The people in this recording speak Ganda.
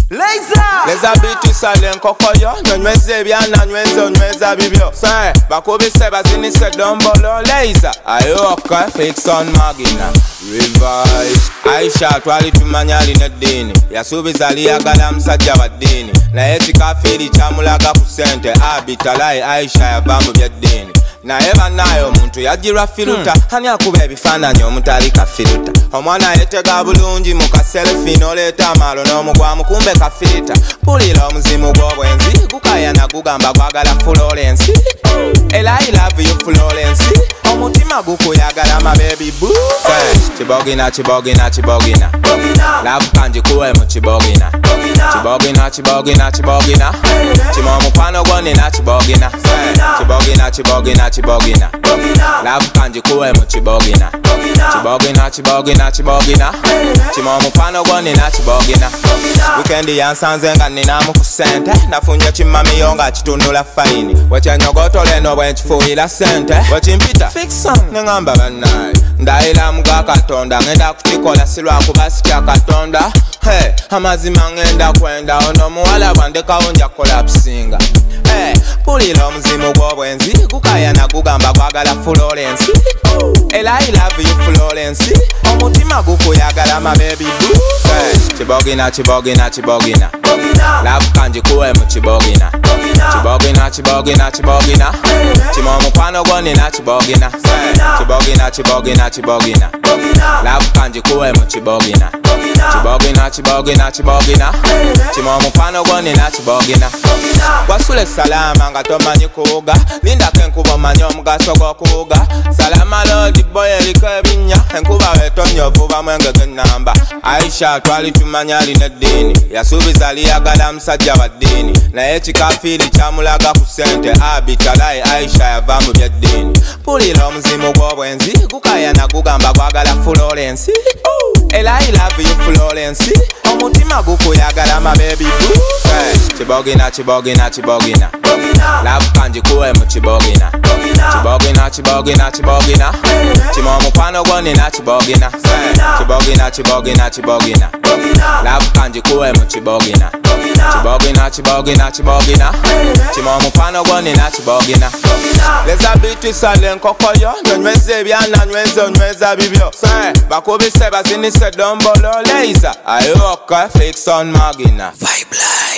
Leza bitu sale nkokoyo Nonyweze byana nyweze onyweza bibyo Say, bakubise bazinise dombolo Leza, ayoka fix on magina Revise Aisha twali tumanyali nedini Yasubiza liyagala msajja wa dini Na yeti kafiri chamulaga kusente Abitalai Aisha yavambu bya dini Na eva nayo muntu yajirwa filuta Hani akube ebifananyo omuntu alika filuta Omwana yetega bulungi muka selfie noleta malo n'omugwamu kumbe kafilita Pulira omuzimu gw'obwenzi gukaya na gugamba gwagala Florence Ela I love you Florence Omutima gukuyagala my baby boo Chibogina chibogina chibogina Love kanji kuwe mu chibogina Chibogina chibogina chibogina Chima omukwano gwoni na chibogina Chibogina chibogina chibogina Love kanji kuwe mu chibogina Chibogina chibogina chibogina Chima omukwano gwoni na chibogina Weekendi yansanze nga ninamu kusente Nafunye chimamiyo nga chitundula faini Wechenyogoto no bwenchifuhila sente Wechimpita fix on Nengamba banayi Ndaila mga katonda Ngenda kutikola silwa kubasitya katonda Hey, amazima ngenda kwenda Ono muwala bandeka onja collapsinga Hey, pulira omuzimu gw'obwenzi Gukaya na gugamba gwagala Florence Ela I love you Florence Omutima gukuyagala my baby boo Chibogina chibogina chibogina Love kanji kuwe mu chibogina Chibogina chibogina chibogina Chima omukwano gwoni na chibogina Chibogina chibogina chibogina Love kanji kuwe mu chibogina Chibogina chibogina chibogina Chima omukwano gwoni na chibogina Wasule salama nga tomanyi kuuga Linda kenkuba omanyi omugaso gw'okuuga Salama lodi boy eliko ebinya Enkuba wetonyo vuba mwenge g'ennamba Aisha twali tumanyali nedini Yasubiza liyagala msajja wa dini Naye kikafiri chamulaga kusente Abitalai Aisha yavambu bya dini Pulira omuzimu gw'obwenzi Gukaya na gugamba gwagala Florence Ela I love you Florence Omutima gukuyagala my baby boo Chibogina chibogina chibogina Love kanji kuwe mu chibogina Chibogina chibogina chibogina Chima omukwano gwoni na chibogina Chibogina chibogina chibogina Love kanji kuwe mu chibogina Chibogina chibogina chibogina Chima omukwano gwoni na chibogina Leza bitu sale nkokoyo Nonyweze byana nyweze onyweza bibyo bakubise bazinise dombolo Leza ayoka fix on magina Vibe